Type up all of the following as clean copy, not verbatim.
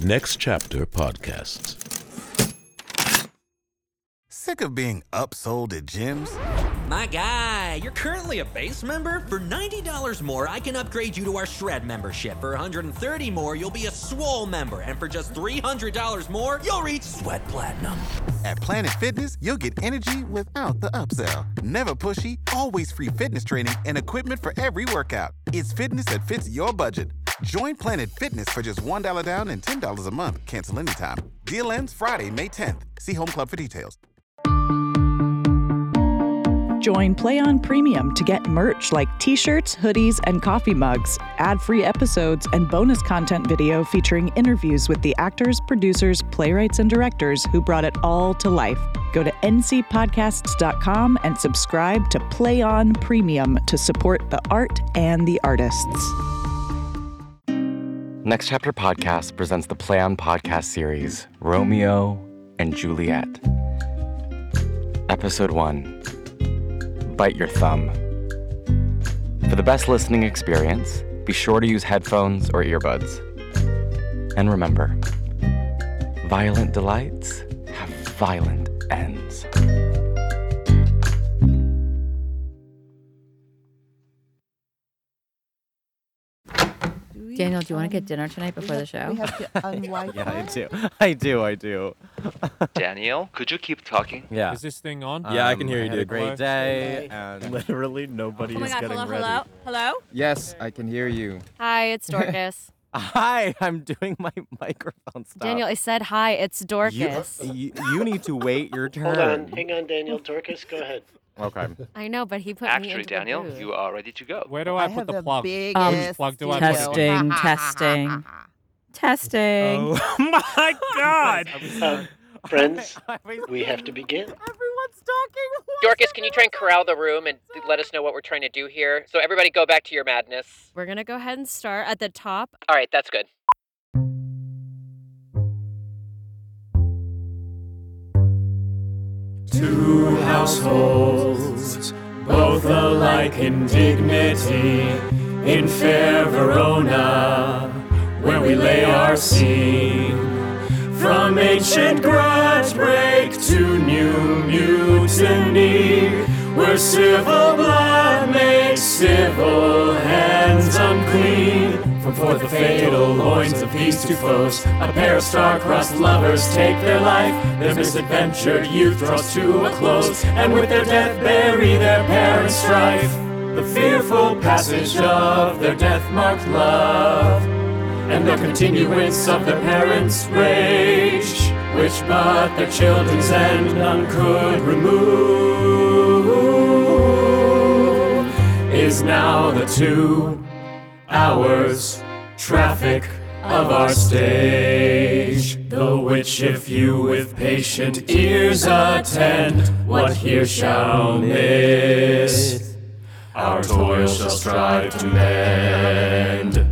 Next Chapter Podcasts. Sick of being upsold at gyms? My guy, you're currently a base member? For $90 more, I can upgrade you to our Shred membership. For $130 more, you'll be a Swole member. And for just $300 more, you'll reach Sweat Platinum. At Planet Fitness, you'll get energy without the upsell. Never pushy, always free fitness training and equipment for every workout. It's fitness that fits your budget. Join Planet Fitness for just $1 down and $10 a month. Cancel anytime. Deal ends Friday, May 10th. See Home Club for details. Join Play On Premium to get merch like t-shirts, hoodies, and coffee mugs, ad-free episodes, and bonus content video featuring interviews with the actors, producers, playwrights, and directors who brought it all to life. Go to ncpodcasts.com and subscribe to Play On Premium to support the art and the artists. Next Chapter Podcast presents the Play On podcast series, Romeo and Juliet. Episode 1. Bite Your Thumb. For the best listening experience, be sure to use headphones or earbuds. And remember, violent delights have violent ends. Daniel, do you want to get dinner tonight before the show? We have to unwipe. Yeah, I do. Daniel, could you keep talking? Yeah. Is this thing on? Yeah, I can hear you, had dude. a great day, and literally nobody Oh my is God, getting hello, ready. hello? Yes, I can hear you. Hi, it's Dorcas. Hi, I'm doing my microphone stuff. Daniel, I said hi, it's Dorcas. You need to wait your turn. Hold on, hang on, Daniel. Dorcas, go ahead. Okay. I know, but he put me Actually, into Daniel, the booth. you are ready to go. Where do I put the plug? Biggest Plug do I put? Testing, testing. Oh my God. Friends, we have to begin. Everyone's talking. Dorcas, can you try and corral the room and let us know what we're trying to do here? So everybody go back to your madness. We're going to go ahead and start at the top. All right, that's good. Two households, both alike in dignity, in fair Verona, where we lay our scene. From ancient grudge break to new mutiny, where civil blood makes civil hands unclean. From forth the fatal loins of peace to foes, a pair of star-crossed lovers take their life. Their misadventured youth draws to a close, and with their death bury their parents' strife. The fearful passage of their death-marked love, and the continuance of their parents' rage, which but their children's end none could remove, is now the 2 hours traffic of our stage. The which if you with patient ears attend, what here shall miss, our toil shall strive to mend.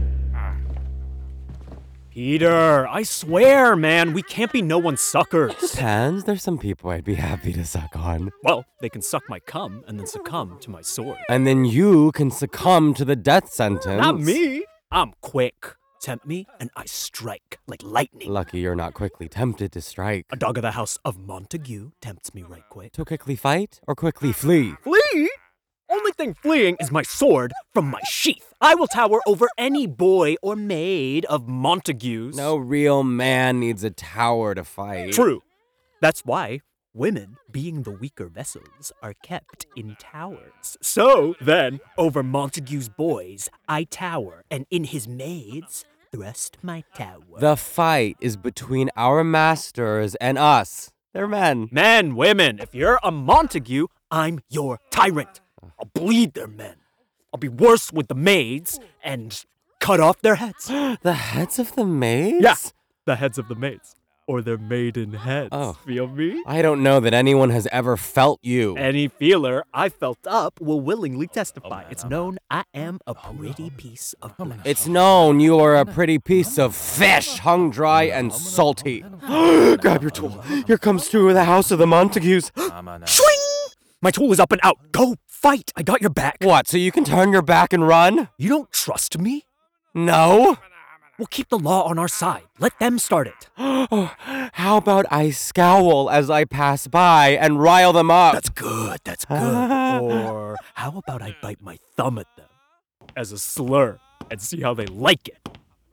Peter, I swear, man, we can't be no one's suckers. Depends. There's some people I'd be happy to suck on. Well, they can suck my cum and then succumb to my sword. And then you can succumb to the death sentence. Not me. I'm quick. Tempt me, and I strike like lightning. Lucky you're not quickly tempted to strike. A dog of the house of Montague tempts me right quick. To quickly fight or quickly flee? Flee? Only thing fleeing is my sword from my sheath. I will tower over any boy or maid of Montague's. No real man needs a tower to fight. True. That's why women, being the weaker vessels, are kept in towers. So then, over Montague's boys, I tower, and in his maids, thrust my tower. The fight is between our masters and us. They're men. Men, women, if you're a Montague, I'm your tyrant. I'll bleed their men. I'll be worse with the maids and cut off their heads. The heads of the maids? Yeah, the heads of the maids. Or their maiden heads. Oh. Feel me? I don't know that anyone has ever felt you. Any feeler I felt up will willingly testify. It's known I am a pretty piece of flesh. It's known you are a pretty piece of fish, hung dry and salty. Grab your tool. Here comes through the house of the Montagues. Swing! My tool is up and out. Go fight. I got your back. What, so you can turn your back and run? You don't trust me? No. We'll keep the law on our side. Let them start it. Oh, how about I scowl as I pass by and rile them up? That's good. Or how about I bite my thumb at them as a slur and see how they like it?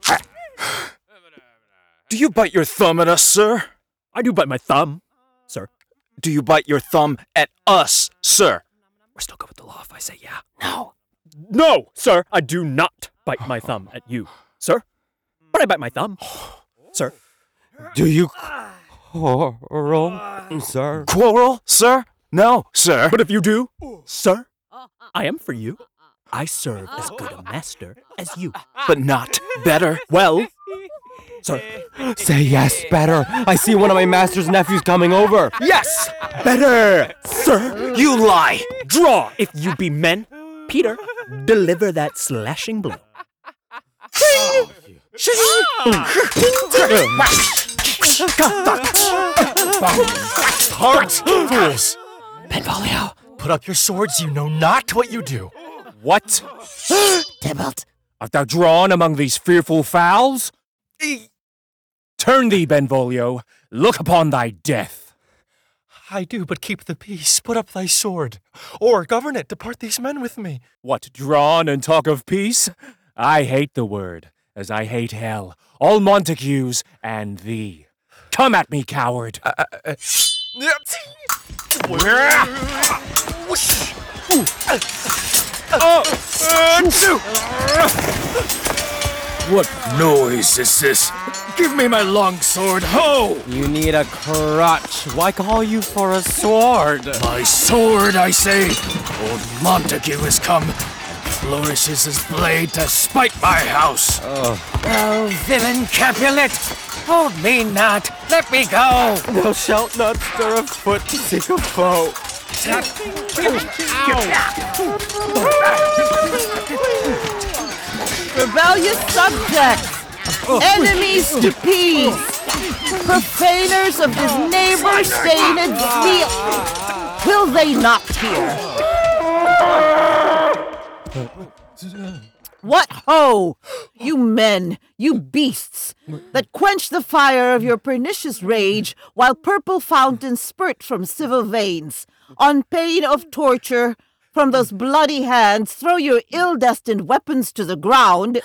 Do you bite your thumb at us, sir? I do bite my thumb, sir. Do you bite your thumb at us, sir? We're still good with the law if I say yeah. No, sir, I do not bite my thumb at you, sir. But I bite my thumb, sir. Do you quarrel, sir? Quarrel, sir? No, sir. But if you do, sir, I am for you. I serve as good a master as you. But not better. Well, sir. Say yes, better. I see one of my master's nephews coming over. Yes, better, sir. You lie. Draw if you be men. Peter, deliver that slashing blow. Heart, fools! Benvolio, put up your swords. You know not what you do. What? Tybalt, Art thou drawn among these fearful fowls? Turn thee, Benvolio. Look upon thy death. I do but keep the peace. Put up thy sword. Or, govern it, depart these men with me. What, drawn and talk of peace? I hate the word, as I hate hell, all Montagues, and thee. Come at me, coward. What noise is this? Give me my long sword, ho! You need a crutch. Why call you for a sword? My sword, I say. Old Montague has come and flourishes his blade to spite my house. Oh, villain Capulet! Hold me not! Let me go! Thou shalt not stir a foot to seek a foe. Rebellious subjects! Enemies to peace! Profaners of this neighbor-stained seal! Will they not hear? What ho! You men, you beasts, that quench the fire of your pernicious rage while purple fountains spurt from civil veins, on pain of torture, from those bloody hands, throw your ill-destined weapons to the ground.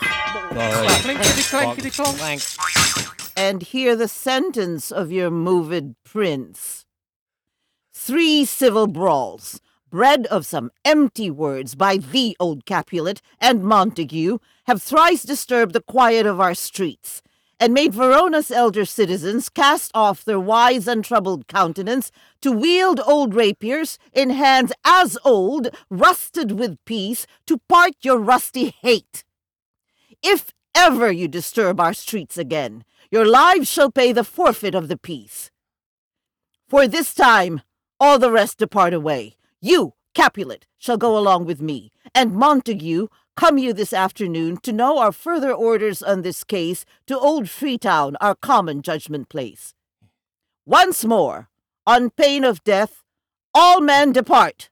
And hear the sentence of your moved prince. 3 civil brawls, bred of some empty words by thee, old Capulet, and Montague, have thrice disturbed the quiet of our streets, and made Verona's elder citizens cast off their wise untroubled countenance to wield old rapiers in hands as old, rusted with peace, to part your rusty hate. If ever you disturb our streets again, your lives shall pay the forfeit of the peace. For this time, all the rest depart away. You, Capulet, shall go along with me, and Montague, come you this afternoon to know our further orders on this case to Old Freetown, our common judgment place. Once more, on pain of death, all men depart.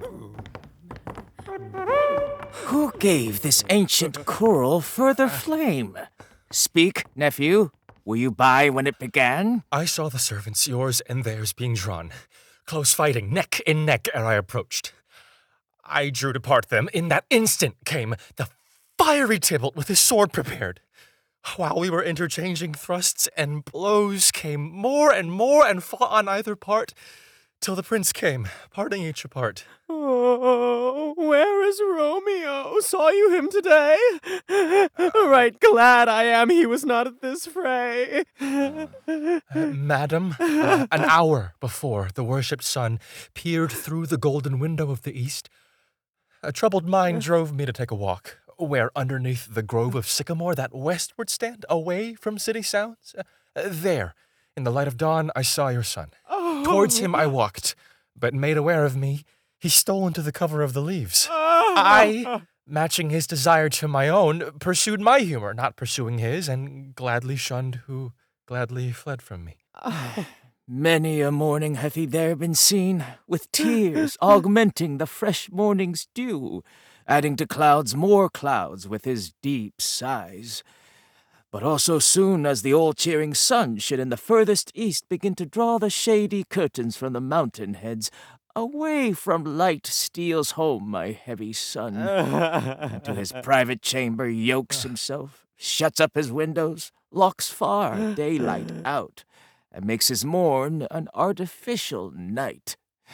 Who gave this ancient quarrel further flame? Speak, nephew. Were you by when it began? I saw the servants, yours and theirs, being drawn. Close fighting, neck in neck, ere I approached. I drew to part them. In that instant came the fiery Tybalt with his sword prepared. While we were interchanging thrusts and blows, came more and fought on either part, till the prince came, parting each apart. Oh, where is Romeo? Saw you him today? Right glad I am he was not at this fray. Madam, an hour before the worshipped sun peered through the golden window of the east, a troubled mind drove me to take a walk, where underneath the grove of sycamore that westward stand, away from city sounds, there, in the light of dawn, I saw your son. Oh. Towards him I walked, but made aware of me, he stole into the cover of the leaves. I, matching his desire to my own, pursued my humor, not pursuing his, and gladly shunned who gladly fled from me. Many a morning hath he there been seen, with tears augmenting the fresh morning's dew, adding to clouds more clouds with his deep sighs. but also soon as the all-cheering sun should in the furthest east begin to draw the shady curtains from the mountain heads, away from light steals home my heavy son, and to his private chamber yokes himself, shuts up his windows, locks far daylight out, and makes his morn an artificial night.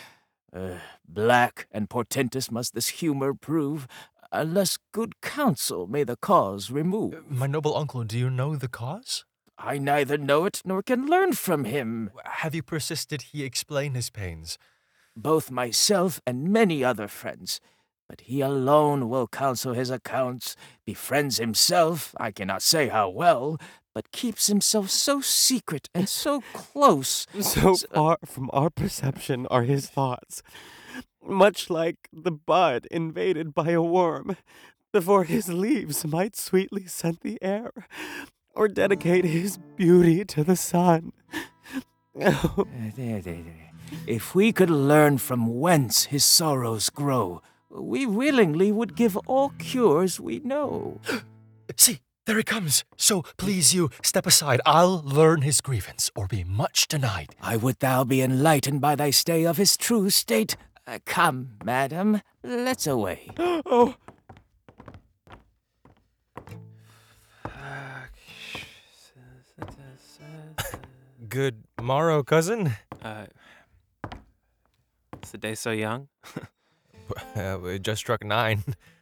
Black and portentous must this humor prove, unless good counsel may the cause remove. My noble uncle, do you know the cause? I neither know it nor can learn from him. Have you persisted he explain his pains? Both myself and many other friends, but he alone will counsel his accounts, befriends himself, I cannot say how well, but keeps himself so secret and so close. So far from our perception are his thoughts, much like the bud invaded by a worm, before his leaves might sweetly scent the air, or dedicate his beauty to the sun. There. If we could learn from whence his sorrows grow, we willingly would give all cures we know. See, there he comes. So please you, step aside. I'll learn his grievance, or be much denied. I would thou be enlightened by thy stay of his true state. Come, madam, let's away. Oh. Good morrow, cousin. Is the day so young? We just struck 9.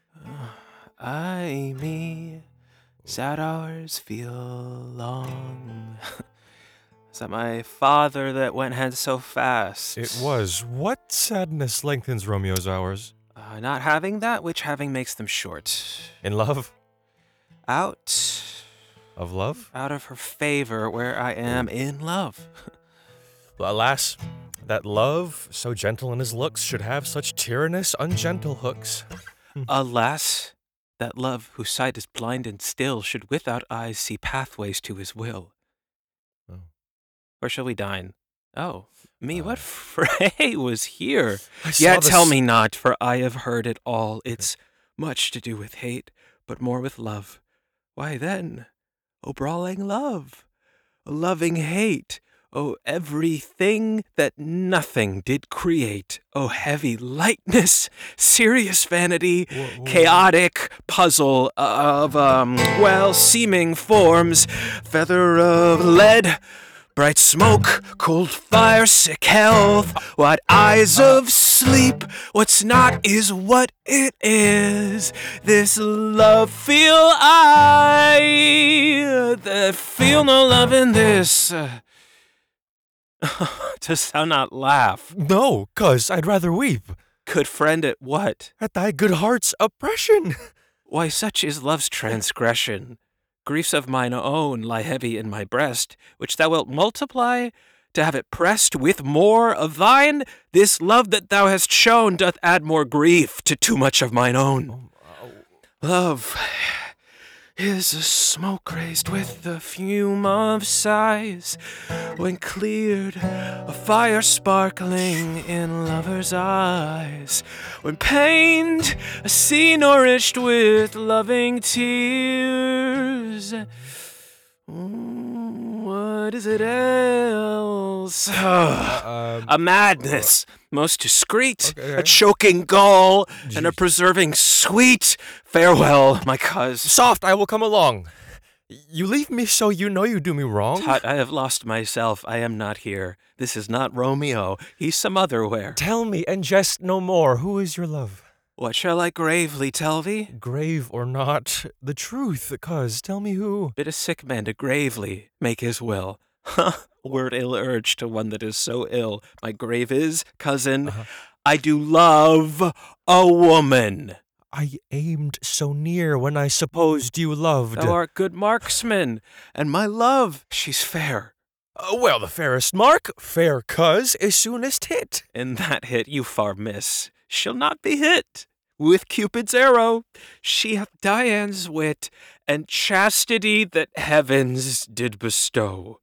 Ay me, sad hours feel long. Is that my father that went hence so fast? It was. What sadness lengthens Romeo's hours? Not having that which having makes them short. In love? Out. Of love? Out of her favor, where I am in love. Alas, that love, so gentle in his looks, should have such tyrannous, ungentle hooks. Alas, that love whose sight is blind and still should without eyes see pathways to his will. Oh. Where shall we dine? Oh, me, what fray was here? Yet tell me not, for I have heard it all. It's much to do with hate, but more with love. Why then, O brawling love, O loving hate, O everything that nothing did create, O heavy lightness, serious vanity, chaotic puzzle of, seeming forms, feather of lead, bright smoke, cold fire, sick health, what eyes of sleep, what's not is what it is. This love feel I, that feel no love in this. Dost thou not laugh? No, 'cause I'd rather weep. Good friend, at what? At thy good heart's oppression. Why, such is love's transgression. Griefs of mine own lie heavy in my breast, which thou wilt multiply, to have it pressed with more of thine. This love that thou hast shown doth add more grief to too much of mine own. Love is a smoke raised with the fume of sighs, when cleared, a fire sparkling in lovers' eyes, when pained, a sea nourished with loving tears. What is it else? A madness, most discreet, a choking gall, and a preserving sweet. Farewell, my cuz. Soft, I will come along. You leave me so you know you do me wrong? Tut, I have lost myself. I am not here. This is not Romeo. He's some other where. Tell me, and jest no more. Who is your love? What shall I gravely tell thee? Grave or not, the truth, cuz tell me who. Bid a sick man to gravely make his will. Word ill-urged to one that is so ill. My grave is, cousin, I do love a woman. I aimed so near when I supposed you loved. Thou art good marksman, and my love, she's fair. Well, the fairest mark, fair cuz, is soonest hit. In that hit you far miss. She'll not be hit with Cupid's arrow. She hath Dian's wit, and chastity that heavens did bestow.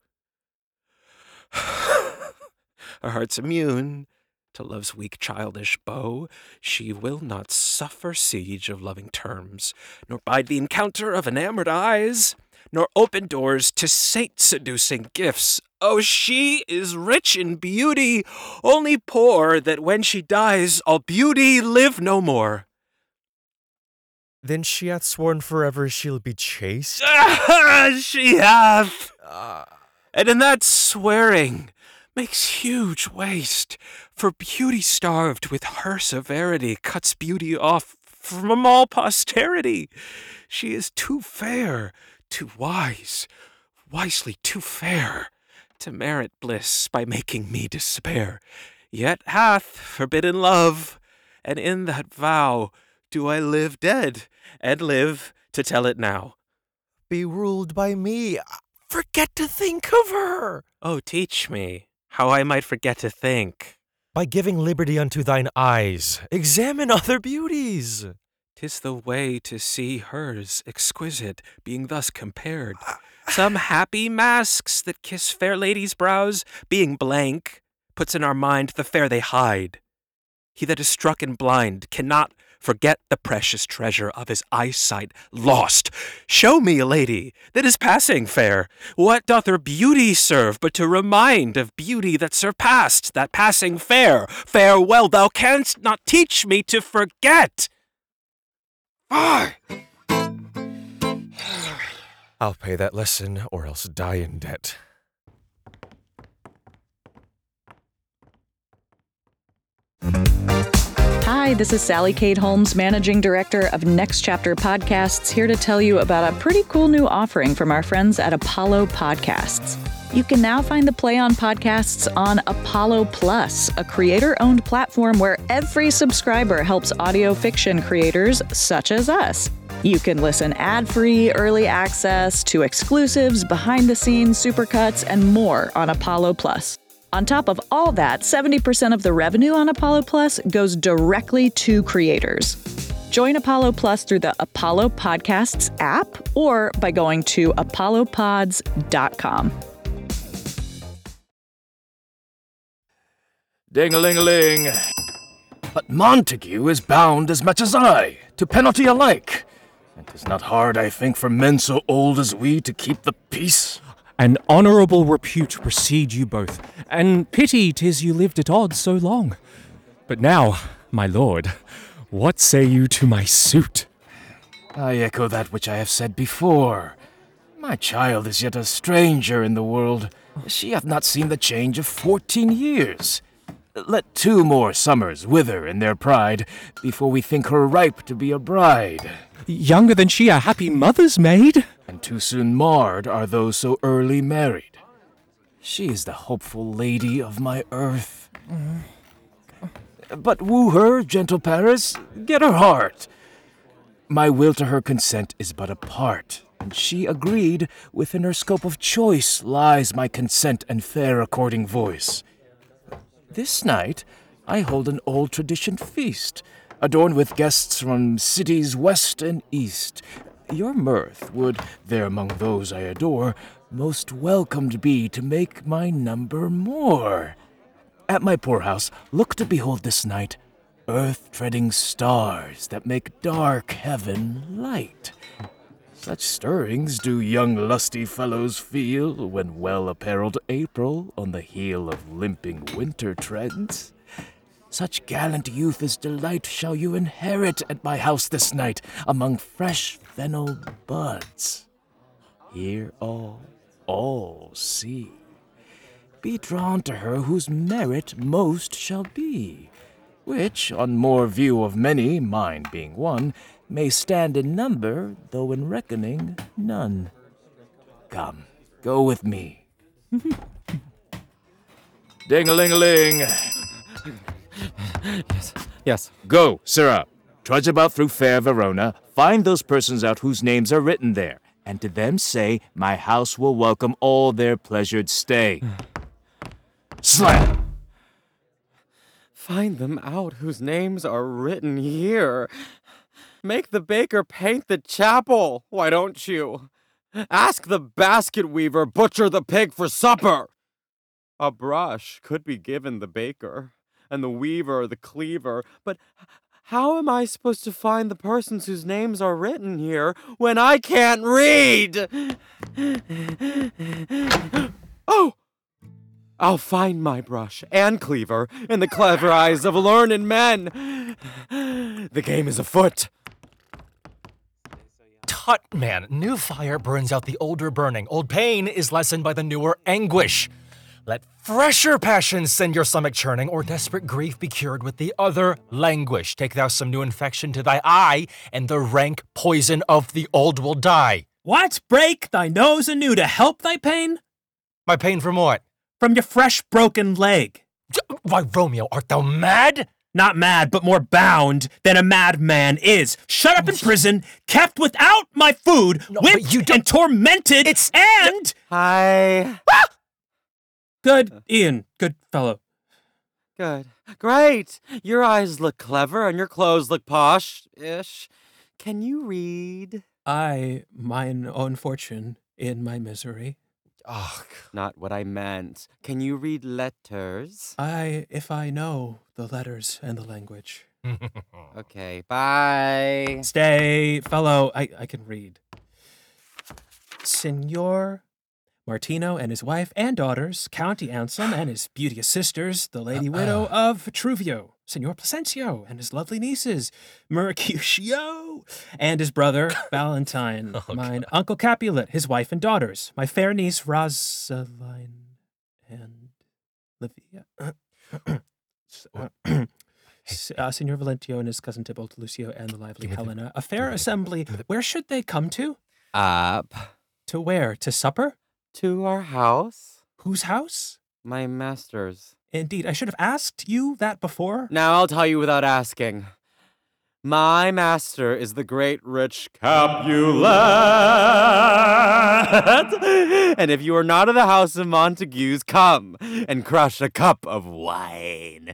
Her heart's immune to love's weak childish bow. She will not suffer siege of loving terms, nor bide the encounter of enamoured eyes, nor open doors to saint-seducing gifts. Oh, she is rich in beauty, only poor that when she dies, all beauty live no more. Then she hath sworn forever she'll be chaste? She hath! And in that swearing makes huge waste, for beauty starved with her severity cuts beauty off from all posterity. She is too fair, too wise, wisely too fair, to merit bliss by making me despair. Yet hath forbidden love, and in that vow do I live dead, and live to tell it now. Be ruled by me. Forget to think of her. Oh, teach me how I might forget to think. By giving liberty unto thine eyes, examine other beauties. 'Tis the way to see hers exquisite, being thus compared. Some happy masks that kiss fair ladies' brows, being blank, puts in our mind the fair they hide. He that is struck and blind cannot forget the precious treasure of his eyesight lost. Show me a lady that is passing fair. What doth her beauty serve but to remind of beauty that surpassed that passing fair? Farewell, thou canst not teach me to forget. I'll pay that lesson or else die in debt. Hi, this is Sally Kate Holmes, Managing Director of Next Chapter Podcasts, here to tell you about a pretty cool new offering from our friends at Apollo Podcasts. You can now find the Play On podcasts on Apollo Plus, a creator-owned platform where every subscriber helps audio fiction creators such as us. You can listen ad-free, early access to exclusives, behind-the-scenes supercuts, and more on Apollo Plus. On top of all that, 70% of the revenue on Apollo Plus goes directly to creators. Join Apollo Plus through the Apollo Podcasts app or by going to apollopods.com. Ding-a-ling-a-ling. But Montague is bound as much as I, to penalty alike. And 'tis not hard, I think, for men so old as we to keep the peace. An honourable repute precede you both, and pity 'tis you lived at odds so long. But now, my lord, what say you to my suit? I echo that which I have said before. My child is yet a stranger in the world. She hath not seen the change of 14 years. Let 2 more summers wither in their pride before we think her ripe to be a bride. Younger than she, a happy mother's maid? And too soon marred are those so early married. She is the hopeful lady of my earth. But woo her, gentle Paris, get her heart. My will to her consent is but a part, and she agreed within her scope of choice lies my consent and fair according voice. This night I hold an old tradition feast, adorned with guests from cities west and east. Your mirth would, there among those I adore, most welcomed be to make my number more. At my poorhouse, look to behold this night earth-treading stars that make dark heaven light. Such stirrings do young lusty fellows feel when well-apparelled April on the heel of limping winter treads. Such gallant youth as delight shall you inherit at my house this night among fresh fennel buds. Hear all see. Be drawn to her whose merit most shall be, which, on more view of many, mine being one, may stand in number, though in reckoning none. Come, go with me. Ding-a-ling-a-ling. Yes. Go, sirrah. Trudge about through fair Verona, find those persons out whose names are written there, and to them say, my house will welcome all their pleasured stay. Slam! Find them out whose names are written here. Make the baker paint the chapel, why don't you? Ask the basket weaver butcher the pig for supper. A brush could be given the baker, and the weaver the cleaver, but How am I supposed to find the persons whose names are written here when I can't read? Oh! I'll find my brush and cleaver in the clever eyes of learned men. The game is afoot. Tut, man. New fire burns out the older burning. Old pain is lessened by the newer anguish. Let fresher passions send your stomach churning, or desperate grief be cured with the other languish. Take thou some new infection to thy eye, and the rank poison of the old will die. What? Break thy nose anew to help thy pain? My pain from what? From your fresh broken leg. Why, Romeo, art thou mad? Not mad, but more bound than a madman is. Shut up in prison, kept without my food, whipped and tormented, and... Hi. Good, Ian. Good fellow. Good. Great. Your eyes look clever and your clothes look posh-ish. Can you read? I, mine own fortune in my misery. Ugh, not what I meant. Can you read letters? If I know the letters and the language. Okay, bye. Stay, fellow. I can read. Signor Martino and his wife and daughters, County Anselm and his beauteous sisters, the lady widow of Truvio, Signor Placencio and his lovely nieces, Mercutio, and his brother, Valentine, mine Uncle Capulet, his wife and daughters, my fair niece, Rosaline, and Livia. Signor Valentio and his cousin Tybalt, Lucio, and the lively Helena. A fair assembly. Where should they come to? Up. To where? To supper? To our house. Whose house? My master's. Indeed, I should have asked you that before. Now I'll tell you without asking. My master is the great rich Capulet. And if you are not of the house of Montagues, come and crush a cup of wine.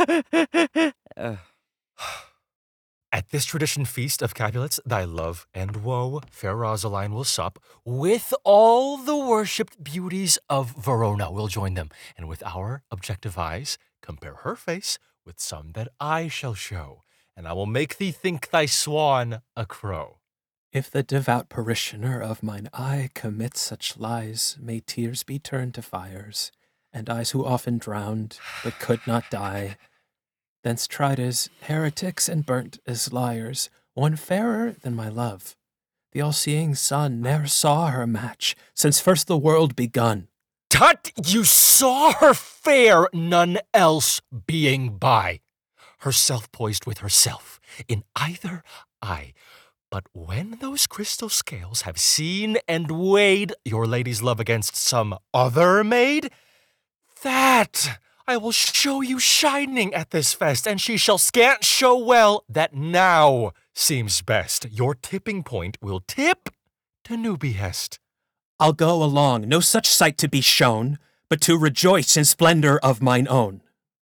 At this tradition feast of Capulets, thy love and woe, fair Rosaline will sup, with all the worshipped beauties of Verona. We'll join them, and with our objective eyes, compare her face with some that I shall show, and I will make thee think thy swan a crow. If the devout parishioner of mine eye commit such lies, may tears be turned to fires, and eyes who often drowned, but could not die. Thence tried as heretics and burnt as liars, one fairer than my love. The all-seeing sun ne'er saw her match, since first the world begun. Tut! You saw her fair, none else being by. Herself poised with herself, in either eye. But when those crystal scales have seen and weighed your lady's love against some other maid, that I will show you shining at this fest, and she shall scant show well that now seems best. Your tipping point will tip to new behest. I'll go along, no such sight to be shown, but to rejoice in splendor of mine own.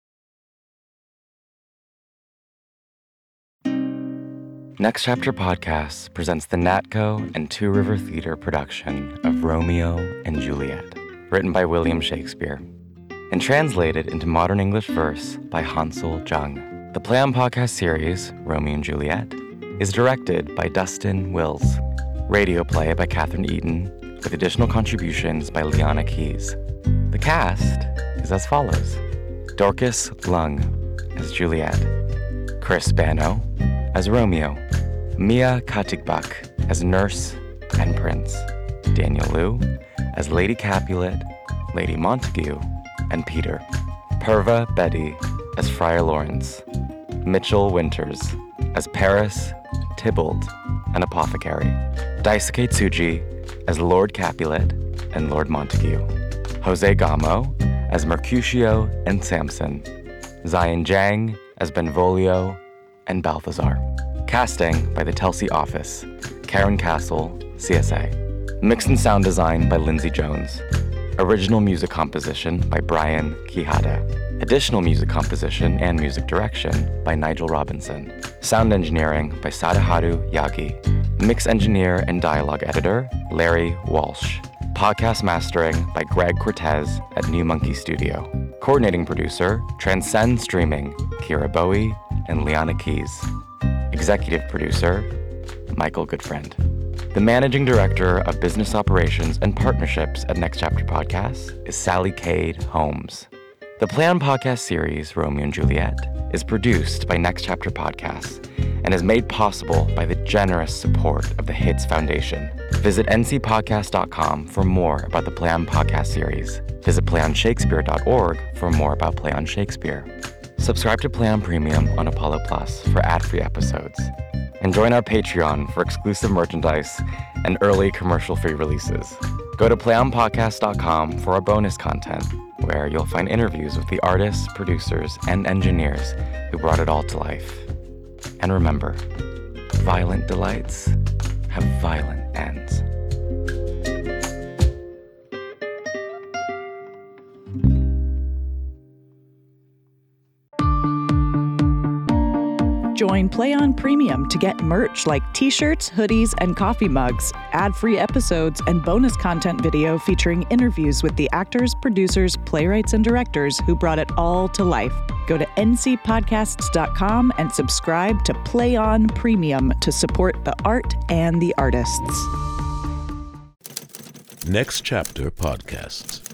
Next Chapter Podcast presents the Natco and Two River Theater production of Romeo and Juliet, written by William Shakespeare, and translated into modern English verse by Hansel Jung. The Play On Podcast series, Romeo and Juliet, is directed by Dustin Wills. Radio play by Catherine Eaton, with additional contributions by Liana Keys. The cast is as follows: Dorcas Lung as Juliet, Chris Bano as Romeo, Mia Katigbak as Nurse and Prince, Daniel Liu as Lady Capulet, Lady Montague, and Peter, Purva Bedi as Friar Lawrence, Mitchell Winters as Paris, Tybalt, and Apothecary, Daisuke Tsuji as Lord Capulet and Lord Montague, Jose Gamo as Mercutio and Samson, Zion Jang as Benvolio and Balthazar. Casting by the Telsey Office, Karen Castle, CSA. Mix and sound design by Lindsay Jones. Original music composition by Brian Quijada. Additional music composition and music direction by Nigel Robinson. Sound engineering by Sadaharu Yagi. Mix engineer and dialogue editor, Larry Walsh. Podcast mastering by Greg Cortez at New Monkey Studio. Coordinating producer, Transcend Streaming, Kira Bowie, and Liana Keys. Executive producer, Michael Goodfriend. The managing director of business operations and partnerships at Next Chapter Podcasts is Sally Cade Holmes. The Play On podcast series, Romeo and Juliet, is produced by Next Chapter Podcasts and is made possible by the generous support of the Hits Foundation. Visit ncpodcast.com for more about the Play On podcast series. Visit playonshakespeare.org for more about Play On Shakespeare. Subscribe to Play On Premium on Apollo Plus for ad-free episodes. And join our Patreon for exclusive merchandise and early commercial-free releases. Go to playonpodcast.com for our bonus content, where you'll find interviews with the artists, producers, and engineers who brought it all to life. And remember, violent delights have violent ends. Join Play On Premium to get merch like t-shirts, hoodies, and coffee mugs, ad-free episodes, and bonus content video featuring interviews with the actors, producers, playwrights, and directors who brought it all to life. Go to ncpodcasts.com and subscribe to Play On Premium to support the art and the artists. Next Chapter Podcasts.